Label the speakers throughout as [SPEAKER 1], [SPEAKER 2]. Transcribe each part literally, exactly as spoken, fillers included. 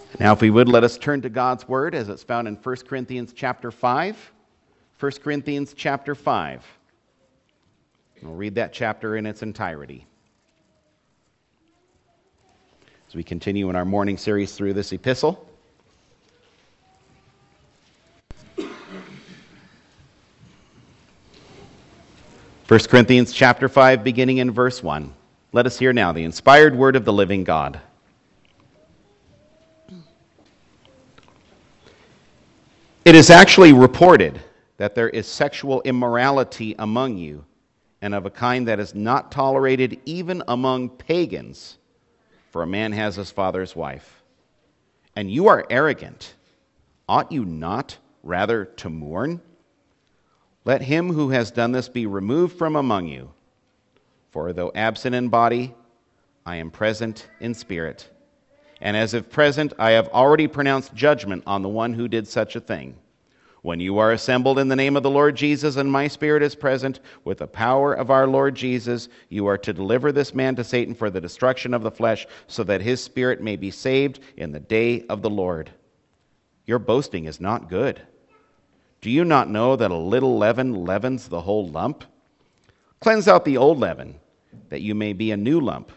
[SPEAKER 1] Now, if we would, let us turn to God's Word as it's found in First Corinthians chapter five. First Corinthians chapter five. We'll read that chapter in its entirety as we continue in our morning series through this epistle. First Corinthians chapter five, beginning in verse one. Let us hear now the inspired word of the living God. It is actually reported that there is sexual immorality among you, and of a kind that is not tolerated even among pagans, for a man has his father's wife. And you are arrogant. Ought you not rather to mourn? Let him who has done this be removed from among you. For though absent in body, I am present in spirit. And as if present, I have already pronounced judgment on the one who did such a thing. When you are assembled in the name of the Lord Jesus, and my spirit is present, with the power of our Lord Jesus, you are to deliver this man to Satan for the destruction of the flesh, so that his spirit may be saved in the day of the Lord. Your boasting is not good. Do you not know that a little leaven leavens the whole lump? Cleanse out the old leaven, that you may be a new lump,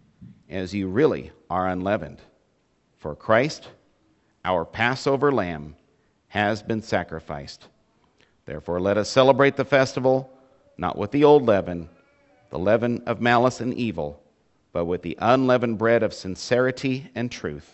[SPEAKER 1] as you really are unleavened. For Christ, our Passover lamb, has been sacrificed. Therefore let us celebrate the festival, not with the old leaven, the leaven of malice and evil, but with the unleavened bread of sincerity and truth.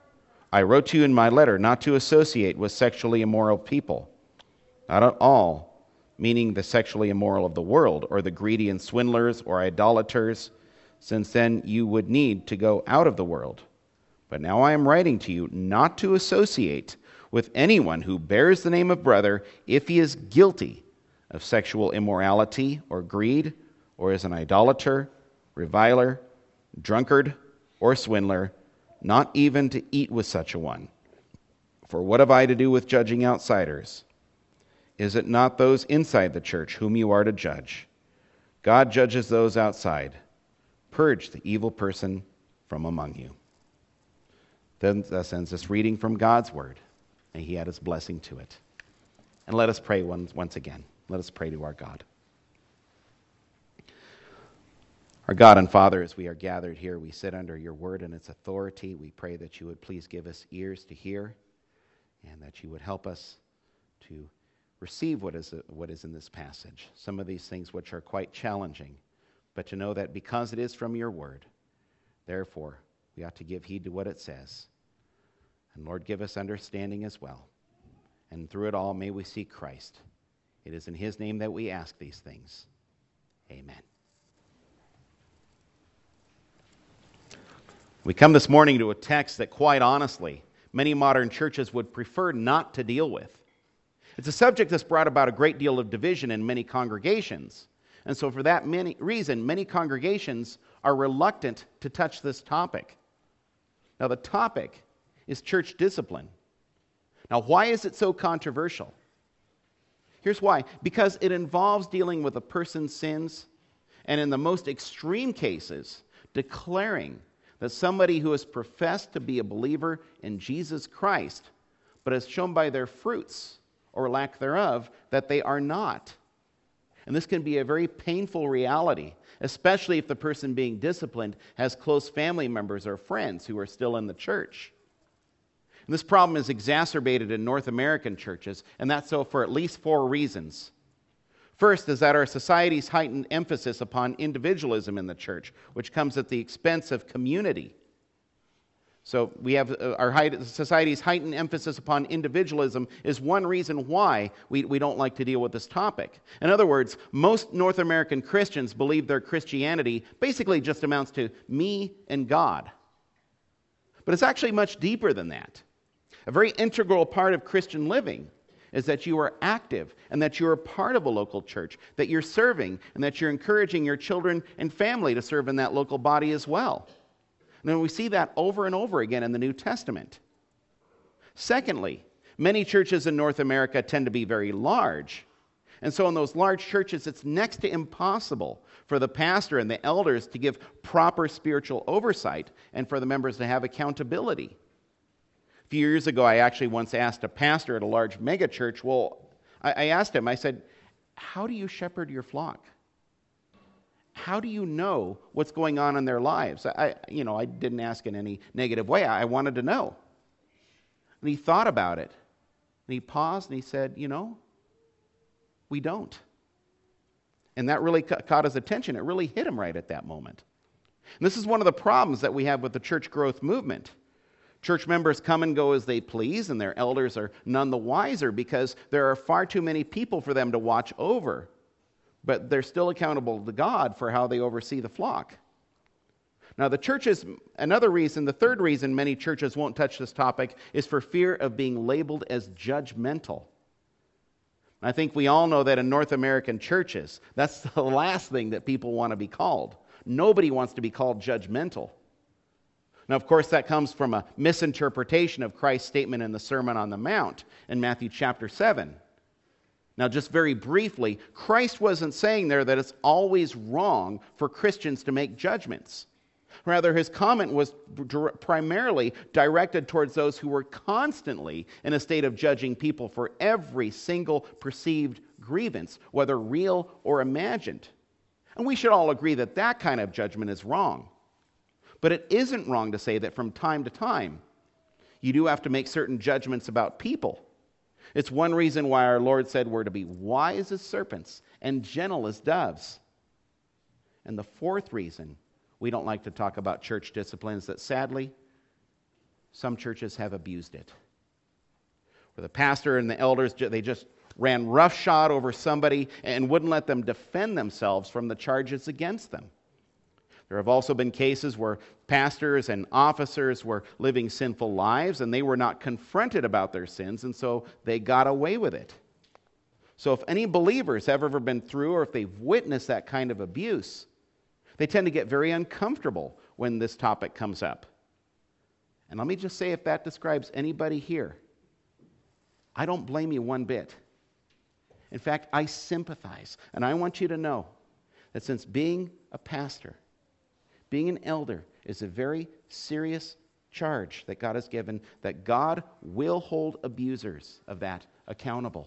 [SPEAKER 1] I wrote to you in my letter not to associate with sexually immoral people, not at all meaning the sexually immoral of the world, or the greedy and swindlers, or idolaters, since then you would need to go out of the world. But now I am writing to you not to associate with anyone who bears the name of brother if he is guilty of sexual immorality or greed, or is an idolater, reviler, drunkard, or swindler, not even to eat with such a one. For what have I to do with judging outsiders? Is it not those inside the church whom you are to judge? God judges those outside. Purge the evil person from among you. Then thus ends this reading from God's word. May he add his blessing to it. And let us pray once, once again. Let us pray to our God. Our God and Father, as we are gathered here, we sit under your word and its authority. We pray that you would please give us ears to hear, and that you would help us to receive what is, what is in this passage. Some of these things which are quite challenging, but to know that because it is from your word, therefore we ought to give heed to what it says. And Lord, give us understanding as well. And through it all, may we see Christ. It is in his name that we ask these things. Amen. We come this morning to a text that, quite honestly, many modern churches would prefer not to deal with. It's a subject that's brought about a great deal of division in many congregations. And so for that many reason, many congregations are reluctant to touch this topic. Now, the topic is church discipline. Now, why is it so controversial? Here's why. Because it involves dealing with a person's sins, and in the most extreme cases, declaring that somebody who has professed to be a believer in Jesus Christ, but has shown by their fruits, or lack thereof, that they are not. And this can be a very painful reality, especially if the person being disciplined has close family members or friends who are still in the church. And this problem is exacerbated in North American churches, and that's so for at least four reasons. First is that our society's heightened emphasis upon individualism in the church, which comes at the expense of community. So we have uh, our height, society's heightened emphasis upon individualism is one reason why we, we don't like to deal with this topic. In other words, most North American Christians believe their Christianity basically just amounts to me and God. But it's actually much deeper than that. A very integral part of Christian living is that you are active and that you're a part of a local church, that you're serving, and that you're encouraging your children and family to serve in that local body as well. And we see that over and over again in the New Testament. Secondly, many churches in North America tend to be very large. And so in those large churches, it's next to impossible for the pastor and the elders to give proper spiritual oversight and for the members to have accountability. few years ago, I actually once asked a pastor at a large megachurch, well, I, I asked him, I said, how do you shepherd your flock? How do you know what's going on in their lives? I, you know, I didn't ask in any negative way. I wanted to know. And he thought about it. And he paused and he said, you know, we don't. And that really ca- caught his attention. It really hit him right at that moment. And this is one of the problems that we have with the church growth movement. Church members come and go as they please, and their elders are none the wiser because there are far too many people for them to watch over. But they're still accountable to God for how they oversee the flock. Now, the churches, another reason, the third reason many churches won't touch this topic is for fear of being labeled as judgmental. I think we all know that in North American churches, that's the last thing that people want to be called. Nobody wants to be called judgmental. Now, of course, that comes from a misinterpretation of Christ's statement in the Sermon on the Mount in Matthew chapter seven. Now, just very briefly, Christ wasn't saying there that it's always wrong for Christians to make judgments. Rather, his comment was primarily directed towards those who were constantly in a state of judging people for every single perceived grievance, whether real or imagined. And we should all agree that that kind of judgment is wrong. But it isn't wrong to say that from time to time, you do have to make certain judgments about people. It's one reason why our Lord said we're to be wise as serpents and gentle as doves. And the fourth reason we don't like to talk about church discipline is that sadly, some churches have abused it. Where the pastor and the elders, they just ran roughshod over somebody and wouldn't let them defend themselves from the charges against them. There have also been cases where pastors and officers were living sinful lives and they were not confronted about their sins, and so they got away with it. So if any believers have ever been through or if they've witnessed that kind of abuse, they tend to get very uncomfortable when this topic comes up. And let me just say, if that describes anybody here, I don't blame you one bit. In fact, I sympathize, and I want you to know that since being a pastor, being an elder is a very serious charge that God has given, that God will hold abusers of that accountable.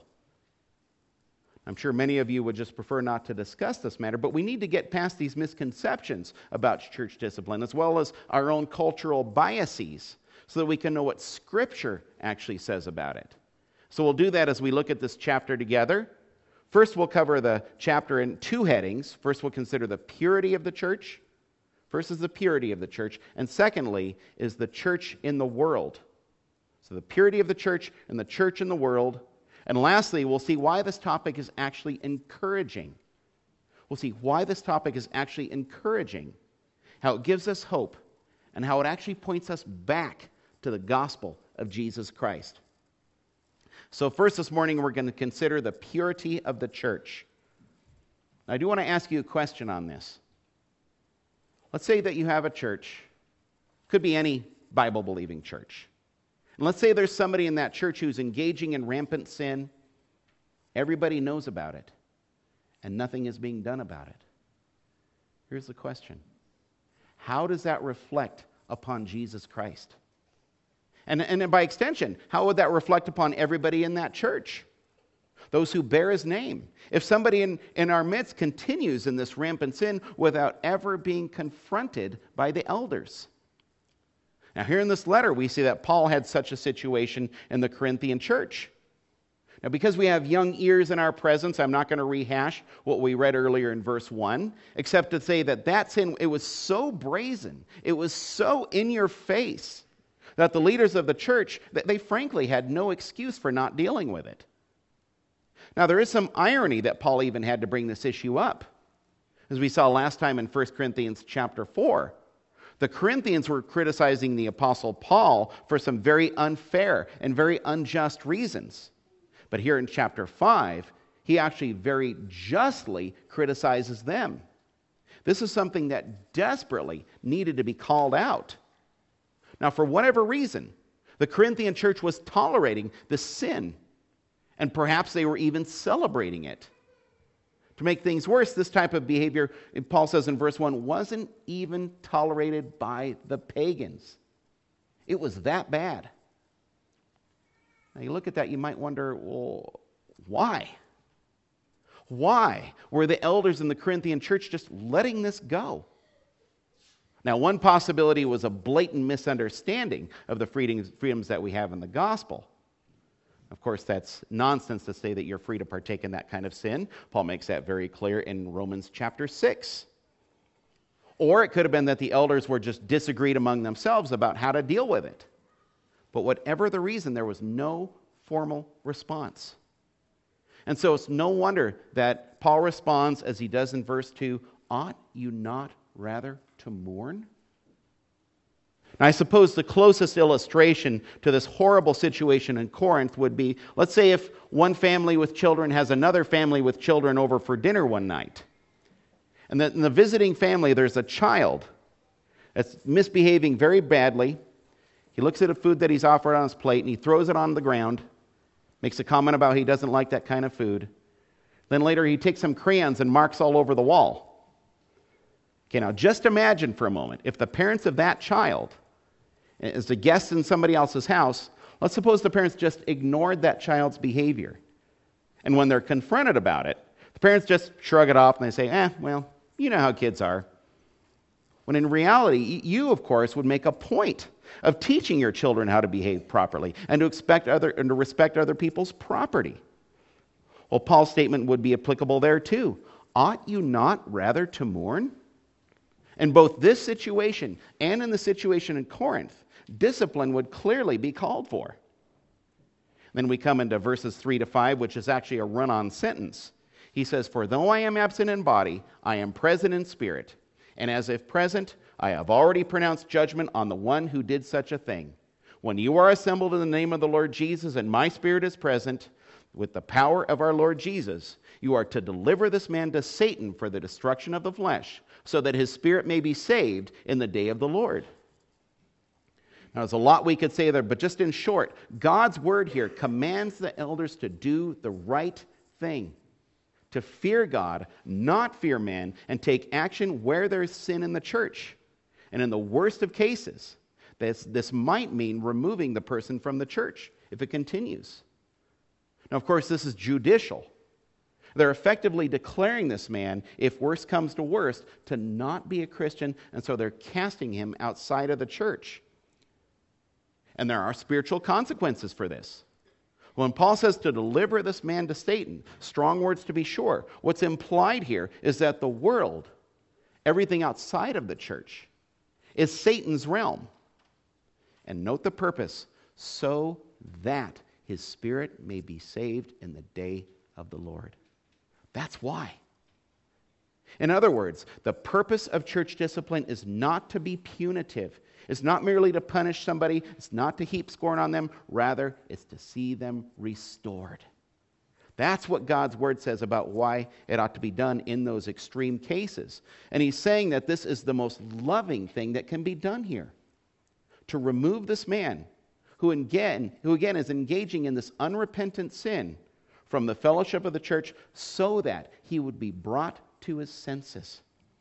[SPEAKER 1] I'm sure many of you would just prefer not to discuss this matter, but we need to get past these misconceptions about church discipline, as well as our own cultural biases, so that we can know what Scripture actually says about it. So we'll do that as we look at this chapter together. First, we'll cover the chapter in two headings. First, we'll consider the purity of the church. First is the purity of the church, and secondly is the church in the world. So the purity of the church and the church in the world. And lastly, we'll see why this topic is actually encouraging. We'll see why this topic is actually encouraging, how it gives us hope, and how it actually points us back to the gospel of Jesus Christ. So first this morning, we're going to consider the purity of the church. Now, I do want to ask you a question on this. Let's say that you have a church, could be any Bible-believing church. And let's say there's somebody in that church who's engaging in rampant sin. Everybody knows about it, and nothing is being done about it. Here's the question. How does that reflect upon Jesus Christ? And, and by extension, how would that reflect upon everybody in that church? Those who bear his name. If somebody in, in our midst continues in this rampant sin without ever being confronted by the elders. Now here in this letter, we see that Paul had such a situation in the Corinthian church. Now because we have young ears in our presence, I'm not going to rehash what we read earlier in verse one, except to say that that sin, it was so brazen, it was so in your face, that the leaders of the church, they frankly had no excuse for not dealing with it. Now, there is some irony that Paul even had to bring this issue up. As we saw last time in First Corinthians chapter four, the Corinthians were criticizing the Apostle Paul for some very unfair and very unjust reasons. But here in chapter five, he actually very justly criticizes them. This is something that desperately needed to be called out. Now, for whatever reason, the Corinthian church was tolerating the sin, and perhaps they were even celebrating it. To make things worse, this type of behavior, Paul says in verse one, wasn't even tolerated by the pagans. It was that bad. Now you look at that, you might wonder, well, why? Why were the elders in the Corinthian church just letting this go? Now, one possibility was a blatant misunderstanding of the freedoms, freedoms that we have in the gospel. Of course, that's nonsense to say that you're free to partake in that kind of sin. Paul makes that very clear in Romans chapter six. Or it could have been that the elders were just disagreed among themselves about how to deal with it. But whatever the reason, there was no formal response. And so it's no wonder that Paul responds as he does in verse two, ought you not rather to mourn? Now, I suppose the closest illustration to this horrible situation in Corinth would be, let's say if one family with children has another family with children over for dinner one night. And in the visiting family, there's a child that's misbehaving very badly. He looks at a food that he's offered on his plate and he throws it on the ground, makes a comment about he doesn't like that kind of food. Then later he takes some crayons and marks all over the wall. Okay, now just imagine for a moment, if the parents of that child, as a guest in somebody else's house, let's suppose the parents just ignored that child's behavior. And when they're confronted about it, the parents just shrug it off and they say, eh, well, you know how kids are. When in reality, you, of course, would make a point of teaching your children how to behave properly and to expect other and to respect other people's property. Well, Paul's statement would be applicable there too. Ought you not rather to mourn? In both this situation and in the situation in Corinth, discipline would clearly be called for. Then we come into verses three to five, which is actually a run-on sentence. He says, for though I am absent in body, I am present in spirit. And as if present, I have already pronounced judgment on the one who did such a thing. When you are assembled in the name of the Lord Jesus, and my spirit is present, with the power of our Lord Jesus, you are to deliver this man to Satan for the destruction of the flesh, so that his spirit may be saved in the day of the Lord. Now, there's a lot we could say there, but just in short, God's word here commands the elders to do the right thing, to fear God, not fear men, and take action where there's sin in the church. And in the worst of cases, this, this might mean removing the person from the church if it continues. Now, of course, this is judicial. They're effectively declaring this man, if worse comes to worst, to not be a Christian, and so they're casting him outside of the church. And there are spiritual consequences for this. When Paul says to deliver this man to Satan, strong words to be sure, what's implied here is that the world, everything outside of the church, is Satan's realm. And note the purpose, so that his spirit may be saved in the day of the Lord. That's why. In other words, the purpose of church discipline is not to be punitive. It's not merely to punish somebody. It's not to heap scorn on them. Rather, it's to see them restored. That's what God's word says about why it ought to be done in those extreme cases. And he's saying that this is the most loving thing that can be done here. To remove this man who again, who again is engaging in this unrepentant sin from the fellowship of the church so that he would be brought to his senses.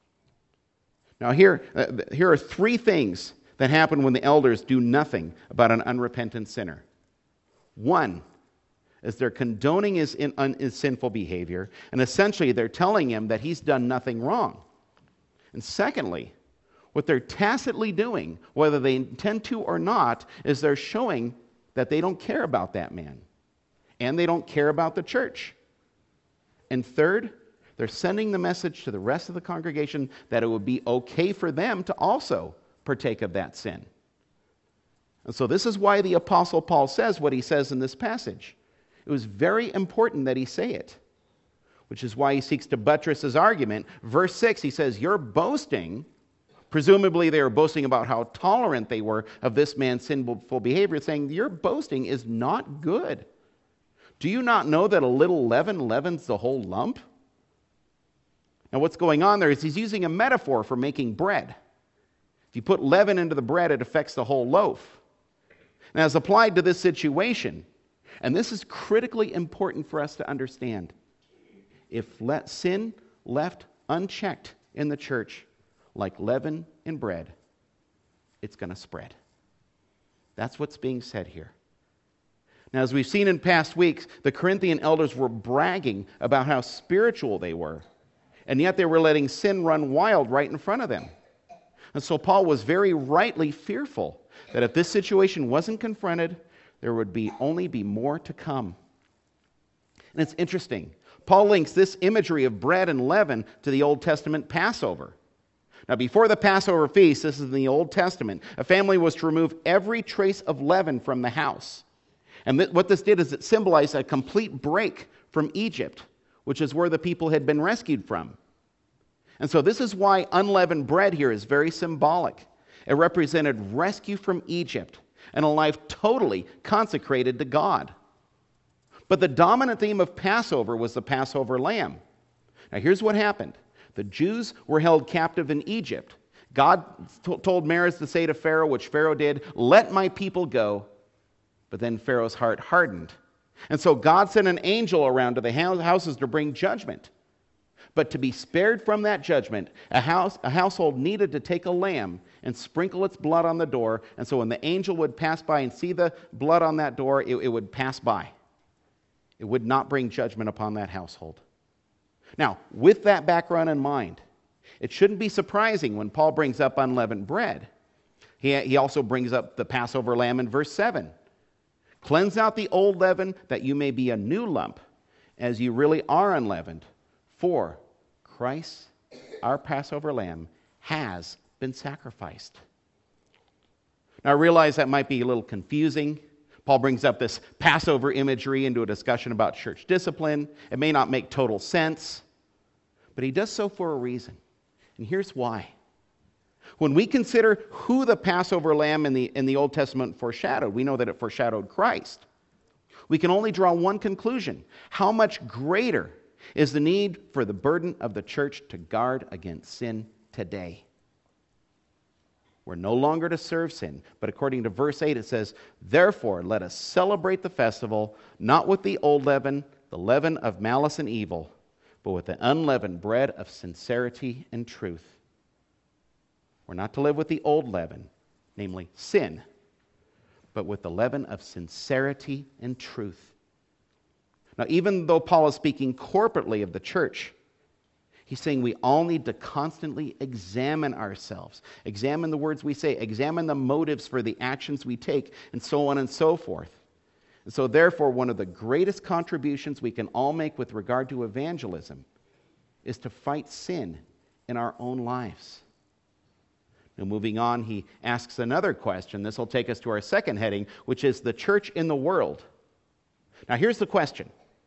[SPEAKER 1] Now here, uh, here are three things that happen when the elders do nothing about an unrepentant sinner. One is they're condoning his, in, un, his sinful behavior, and essentially they're telling him that he's done nothing wrong. And secondly, what they're tacitly doing, whether they intend to or not, is they're showing that they don't care about that man, and they don't care about the church. And third, they're sending the message to the rest of the congregation that it would be okay for them to also partake of that sin. And so this is why the Apostle Paul says what he says in this passage. It was very important that he say it, which is why he seeks to buttress his argument. Verse six, he says, you're boasting. Presumably they were boasting about how tolerant they were of this man's sinful behavior, saying, your boasting is not good. Do you not know that a little leaven leavens the whole lump? Now what's going on there is he's using a metaphor for making bread. If you put leaven into the bread, it affects the whole loaf. Now, as applied to this situation, and this is critically important for us to understand, if let sin left unchecked in the church, like leaven in bread, it's going to spread. That's what's being said here. Now, as we've seen in past weeks, the Corinthian elders were bragging about how spiritual they were, and yet they were letting sin run wild right in front of them. And so Paul was very rightly fearful that if this situation wasn't confronted, there would be only be more to come. And it's interesting. Paul links this imagery of bread and leaven to the Old Testament Passover. Now, before the Passover feast, this is in the Old Testament, a family was to remove every trace of leaven from the house. And th- what this did is it symbolized a complete break from Egypt, which is where the people had been rescued from. And so this is why unleavened bread here is very symbolic. It represented rescue from Egypt and a life totally consecrated to God. But the dominant theme of Passover was the Passover lamb. Now here's what happened. The Jews were held captive in Egypt. God t- told Moses to say to Pharaoh, which Pharaoh did, "Let my people go." But then Pharaoh's heart hardened. And so God sent an angel around to the houses to bring judgment. But to be spared from that judgment, a house, a household needed to take a lamb and sprinkle its blood on the door. And so when the angel would pass by and see the blood on that door, it, it would pass by. It would not bring judgment upon that household. Now, with that background in mind, it shouldn't be surprising when Paul brings up unleavened bread. He, he also brings up the Passover lamb in verse seven. Cleanse out the old leaven that you may be a new lump, as you really are unleavened. For Christ, our Passover lamb, has been sacrificed. Now, I realize that might be a little confusing. Paul brings up this Passover imagery into a discussion about church discipline. It may not make total sense, but he does so for a reason. And here's why. When we consider who the Passover lamb in the, in the Old Testament foreshadowed, we know that it foreshadowed Christ. We can only draw one conclusion. How much greater is the need for the burden of the church to guard against sin today? We're no longer to serve sin, but according to verse eight it says, "Therefore let us celebrate the festival, not with the old leaven, the leaven of malice and evil, but with the unleavened bread of sincerity and truth." We're not to live with the old leaven, namely sin, but with the leaven of sincerity and truth. Now, even though Paul is speaking corporately of the church, he's saying we all need to constantly examine ourselves. Examine the words we say. Examine the motives for the actions we take, and so on and so forth. And so therefore, one of the greatest contributions we can all make with regard to evangelism is to fight sin in our own lives. Now, moving on, he asks another question. This will take us to our second heading, which is the church in the world. Now, here's the question.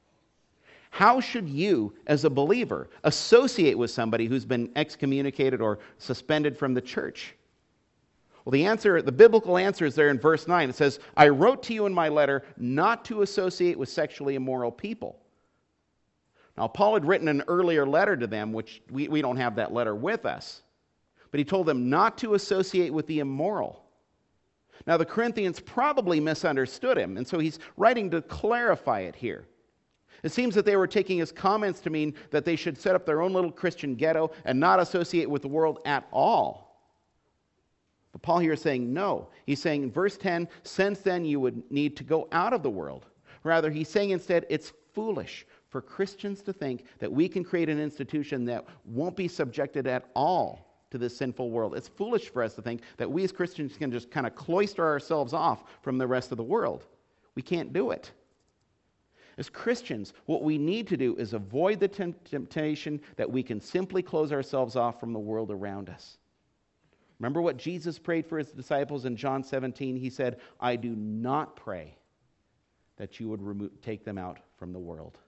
[SPEAKER 1] How should you, as a believer, associate with somebody who's been excommunicated or suspended from the church? Well, the answer, the biblical answer is there in verse nine. It says, "I wrote to you in my letter not to associate with sexually immoral people." Now, Paul had written an earlier letter to them, which we, we don't have that letter with us. But he told them not to associate with the immoral. Now, the Corinthians probably misunderstood him, and so he's writing to clarify it here. It seems that they were taking his comments to mean that they should set up their own little Christian ghetto and not associate with the world at all. But Paul here is saying no. He's saying in verse ten, since then you would need to go out of the world. Rather, he's saying instead it's foolish for Christians to think that we can create an institution that won't be subjected at all to this sinful world. It's foolish for us to think that we as Christians can just kind of cloister ourselves off from the rest of the world. We can't do it. As Christians, what we need to do is avoid the temptation that we can simply close ourselves off from the world around us. Remember what Jesus prayed for his disciples in John seventeen? He said, "I do not pray that you would remo- take them out from the world."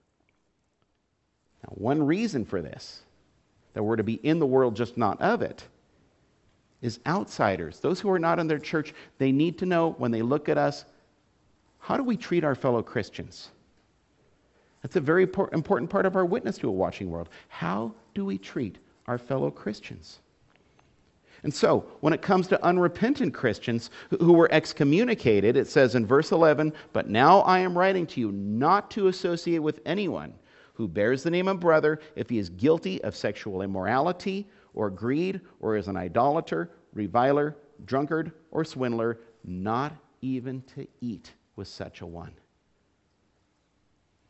[SPEAKER 1] Now, one reason for this, that we're to be in the world, just not of it, is outsiders. Those who are not in their church, they need to know when they look at us, how do we treat our fellow Christians? That's a very important part of our witness to a watching world. How do we treat our fellow Christians? And so, when it comes to unrepentant Christians who were excommunicated, it says in verse eleven, "But now I am writing to you not to associate with anyone who bears the name of brother if he is guilty of sexual immorality or greed or is an idolater, reviler, drunkard, or swindler, not even to eat with such a one."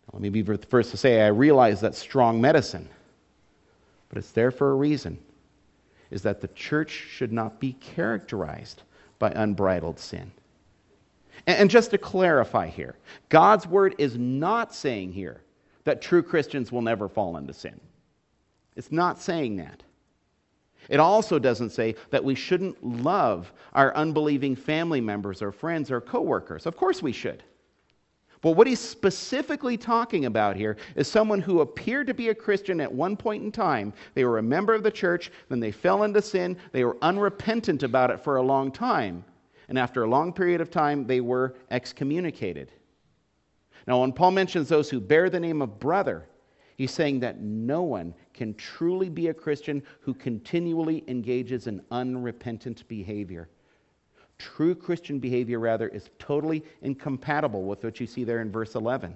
[SPEAKER 1] Let me be the first to say I realize that's strong medicine, but it's there for a reason, is that the church should not be characterized by unbridled sin. And just to clarify here, God's word is not saying here that true Christians will never fall into sin. It's not saying that. It also doesn't say that we shouldn't love our unbelieving family members or friends or coworkers. Of course we should. But what he's specifically talking about here is someone who appeared to be a Christian at one point in time. They were a member of the church, then they fell into sin, they were unrepentant about it for a long time, and after a long period of time, they were excommunicated. Now, when Paul mentions those who bear the name of brother, he's saying that no one can truly be a Christian who continually engages in unrepentant behavior. True Christian behavior, rather, is totally incompatible with what you see there in verse eleven.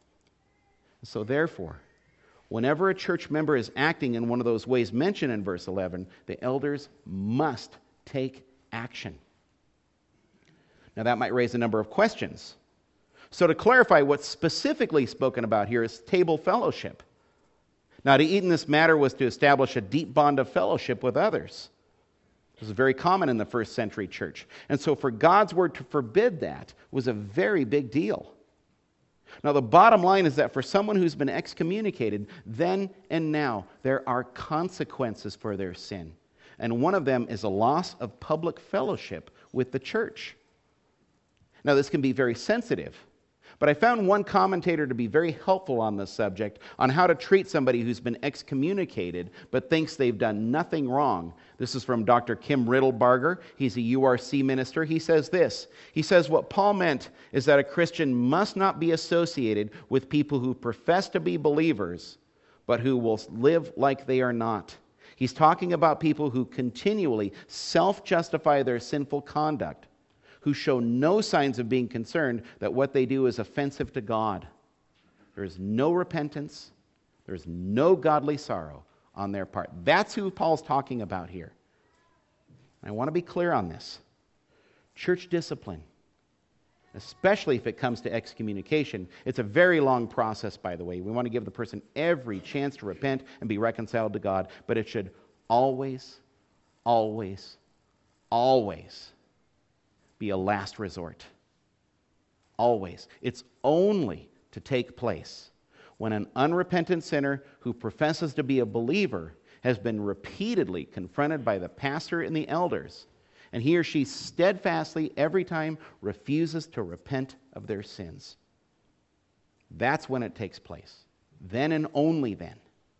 [SPEAKER 1] So therefore, whenever a church member is acting in one of those ways mentioned in verse eleven, the elders must take action. Now that might raise a number of questions. So to clarify, what's specifically spoken about here is table fellowship. Now, to eat in this matter was to establish a deep bond of fellowship with others. This was very common in the first century church. And so for God's word to forbid that was a very big deal. Now, the bottom line is that for someone who's been excommunicated, then and now, there are consequences for their sin. And one of them is a loss of public fellowship with the church. Now, this can be very sensitive. But I found one commentator to be very helpful on this subject, on how to treat somebody who's been excommunicated but thinks they've done nothing wrong. This is from Doctor Kim Riddlebarger. He's a U R C minister. He says this. He says what Paul meant is that a Christian must not be associated with people who profess to be believers, but who will live like they are not. He's talking about people who continually self-justify their sinful conduct, who show no signs of being concerned that what they do is offensive to God. There is no repentance. There's no godly sorrow on their part. That's who Paul's talking about here. I want to be clear on this. Church discipline, especially if it comes to excommunication, it's a very long process, by the way. We want to give the person every chance to repent and be reconciled to God, but it should always, always, always be a last resort. Always. It's only to take place when an unrepentant sinner who professes to be a believer has been repeatedly confronted by the pastor and the elders, and he or she steadfastly every time refuses to repent of their sins. That's when it takes place. Then and only then.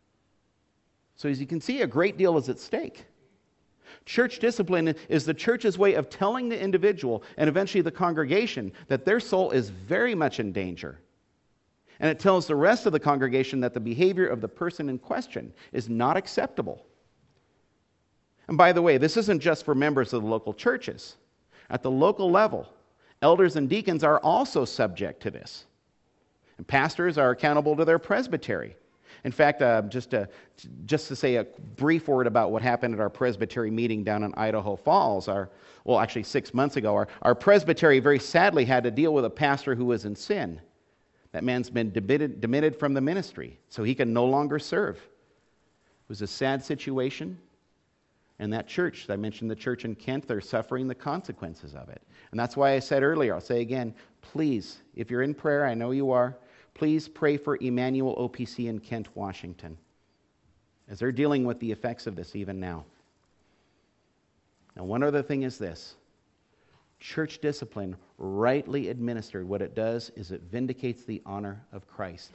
[SPEAKER 1] So as you can see, a great deal is at stake. Church discipline is the church's way of telling the individual and eventually the congregation that their soul is very much in danger. And it tells the rest of the congregation that the behavior of the person in question is not acceptable. And by the way, this isn't just for members of the local churches. At the local level, elders and deacons are also subject to this. And pastors are accountable to their presbytery. In fact, uh, just, to, just to say a brief word about what happened at our presbytery meeting down in Idaho Falls, our, well, actually six months ago, our, our presbytery very sadly had to deal with a pastor who was in sin. That man's been demitted, demitted from the ministry, so he can no longer serve. It was a sad situation. And that church, I mentioned the church in Kent, they're suffering the consequences of it. And that's why I said earlier, I'll say again, please, if you're in prayer, I know you are, please pray for Emmanuel O P C in Kent, Washington, as they're dealing with the effects of this even now. Now, one other thing is this. Church discipline, rightly administered, what it does is it vindicates the honor of Christ.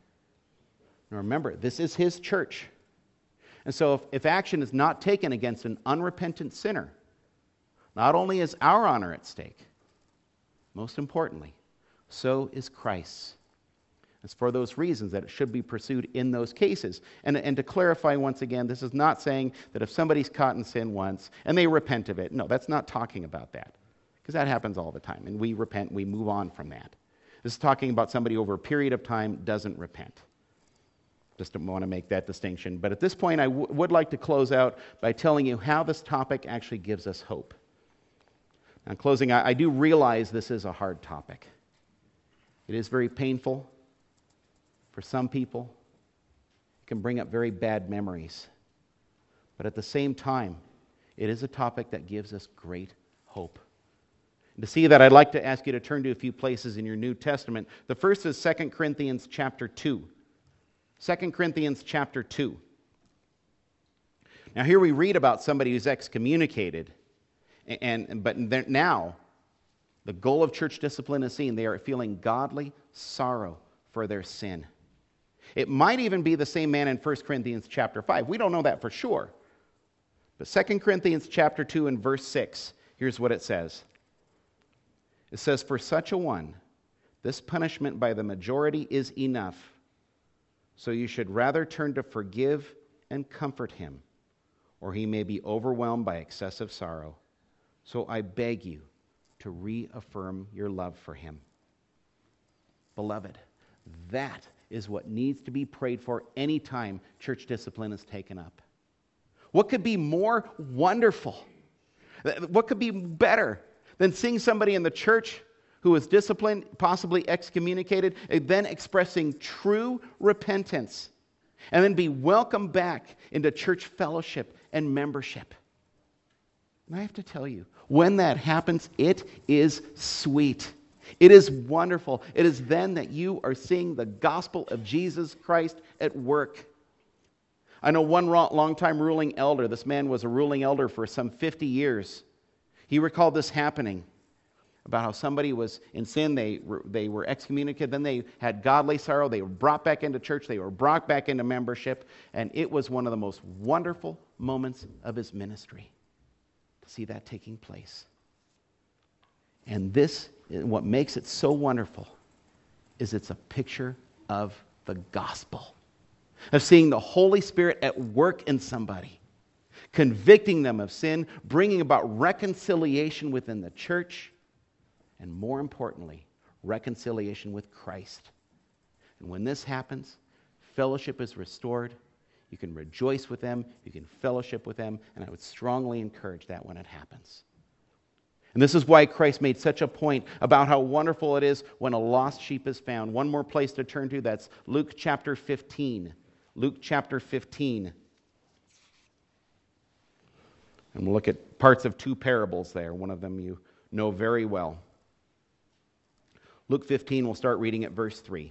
[SPEAKER 1] Now remember, this is his church. And so if, if action is not taken against an unrepentant sinner, not only is our honor at stake, most importantly, so is Christ's. It's for those reasons that it should be pursued in those cases. And, and to clarify once again, this is not saying that if somebody's caught in sin once and they repent of it. No, that's not talking about that. Because that happens all the time. And we repent, we move on from that. This is talking about somebody over a period of time doesn't repent. Just want to make that distinction. But at this point, I w- would like to close out by telling you how this topic actually gives us hope. Now, in closing, I, I do realize this is a hard topic. It is very painful. For some people, it can bring up very bad memories. But at the same time, it is a topic that gives us great hope. And to see that, I'd like to ask you to turn to a few places in your New Testament. The first is Second Corinthians chapter two. Second Corinthians chapter two. Now here we read about somebody who's excommunicated, and, and but now the goal of church discipline is seen. They are feeling godly sorrow for their sin. It might even be the same man in First Corinthians chapter five. We don't know that for sure. But Second Corinthians chapter two and verse six, here's what it says. It says, "For such a one, this punishment by the majority is enough. So you should rather turn to forgive and comfort him, or he may be overwhelmed by excessive sorrow. So I beg you to reaffirm your love for him." Beloved, that is what needs to be prayed for anytime church discipline is taken up. What could be more wonderful? What could be better than seeing somebody in the church who is disciplined, possibly excommunicated, and then expressing true repentance, and then be welcomed back into church fellowship and membership? And I have to tell you, when that happens, it is sweet. It is wonderful. It is then that you are seeing the gospel of Jesus Christ at work. I know one long-time ruling elder. This man was a ruling elder for some fifty years. He recalled this happening about how somebody was in sin. They were, they were excommunicated. Then they had godly sorrow. They were brought back into church. They were brought back into membership. And it was one of the most wonderful moments of his ministry to see that taking place. And this, what makes it so wonderful, is it's a picture of the gospel. Of seeing the Holy Spirit at work in somebody, convicting them of sin, bringing about reconciliation within the church, and more importantly, reconciliation with Christ. And when this happens, fellowship is restored. You can rejoice with them, you can fellowship with them, and I would strongly encourage that when it happens. And this is why Christ made such a point about how wonderful it is when a lost sheep is found. One more place to turn to, that's Luke chapter fifteen. Luke chapter fifteen. And we'll look at parts of two parables there. One of them you know very well. Luke fifteen, we'll start reading at verse three.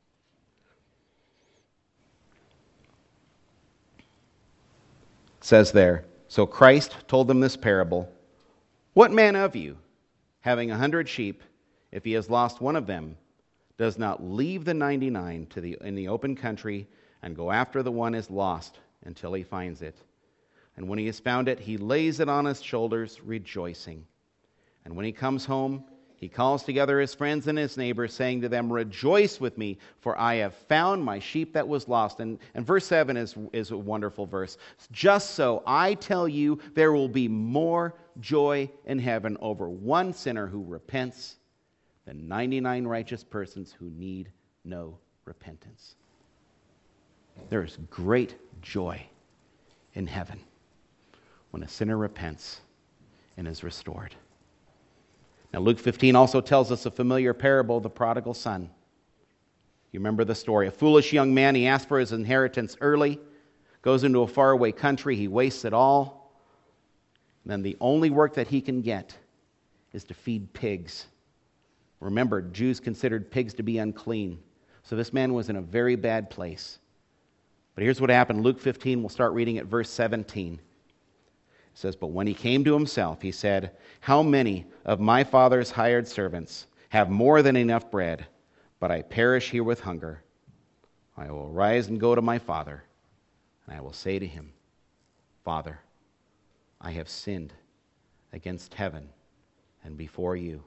[SPEAKER 1] It says there, "So Christ told them this parable. What man of you, having a hundred sheep, if he has lost one of them, does not leave the ninety-nine to the, in the open country and go after the one is lost until he finds it? And when he has found it, he lays it on his shoulders, rejoicing. And when he comes home, he calls together his friends and his neighbors, saying to them, 'Rejoice with me, for I have found my sheep that was lost.'" And, and verse seven is, is a wonderful verse. "Just so, I tell you, there will be more joy in heaven over one sinner who repents than ninety-nine righteous persons who need no repentance." There is great joy in heaven when a sinner repents and is restored. Now, Luke fifteen also tells us a familiar parable of the prodigal son. You remember the story. A foolish young man, he asked for his inheritance early, goes into a faraway country, he wastes it all. And then the only work that he can get is to feed pigs. Remember, Jews considered pigs to be unclean. So this man was in a very bad place. But here's what happened. Luke fifteen, we'll start reading at verse seventeen. It says, "But when he came to himself, he said, 'How many of my father's hired servants have more than enough bread, but I perish here with hunger? I will rise and go to my father, and I will say to him, Father, I have sinned against heaven and before you.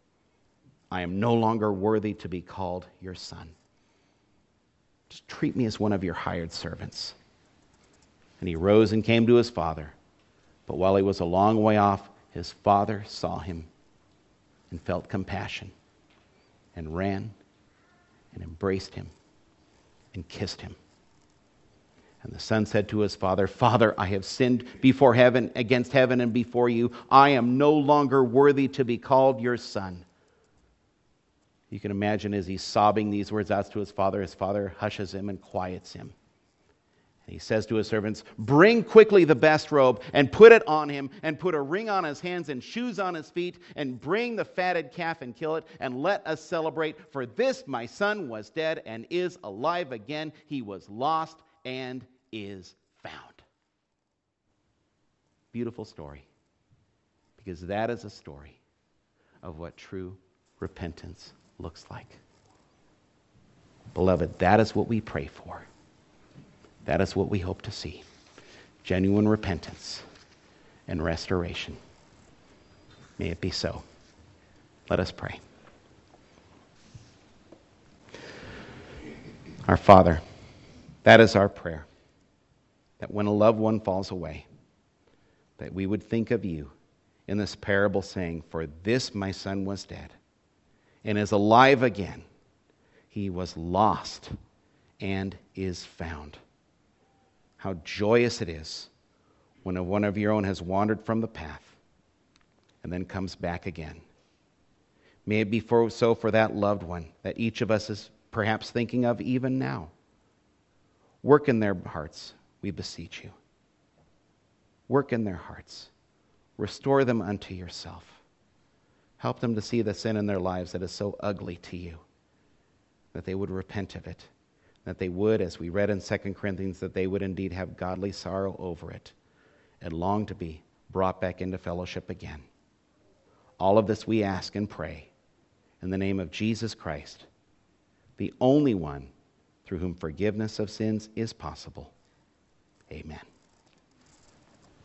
[SPEAKER 1] I am no longer worthy to be called your son. Just treat me as one of your hired servants.' And he rose and came to his father. But while he was a long way off, his father saw him and felt compassion and ran and embraced him and kissed him. And the son said to his father, 'Father, I have sinned before heaven, against heaven and before you. I am no longer worthy to be called your son.' You can imagine as he's sobbing these words out to his father, his father hushes him and quiets him. And he says to his servants, "Bring quickly the best robe and put it on him, and put a ring on his hands and shoes on his feet, and bring the fatted calf and kill it, and let us celebrate. For this my son was dead and is alive again. He was lost and is found." Beautiful story. Because that is a story of what true repentance looks like. Beloved, that is what we pray for. That is what we hope to see. Genuine repentance and restoration. May it be so. Let us pray. Our Father, that is our prayer. That when a loved one falls away, that we would think of you in this parable saying, "For this my son was dead and is alive again. He was lost and is found." How joyous it is when one of your own has wandered from the path and then comes back again. May it be for, so for that loved one that each of us is perhaps thinking of even now. Work in their hearts, we beseech you. Work in their hearts. Restore them unto yourself. Help them to see the sin in their lives that is so ugly to you, that they would repent of it, that they would, as we read in Second Corinthians, that they would indeed have godly sorrow over it and long to be brought back into fellowship again. All of this we ask and pray in the name of Jesus Christ, the only one through whom forgiveness of sins is possible. Amen.